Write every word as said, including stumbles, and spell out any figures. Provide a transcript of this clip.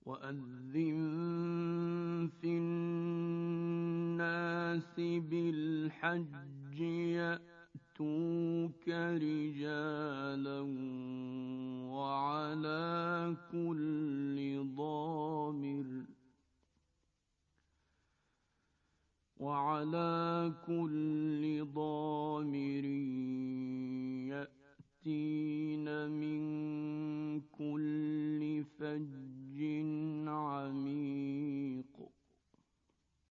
وأذن في الناس بالحج يأتوك رجالا وعلى كل ضامر وعلى كل ضامر يأتين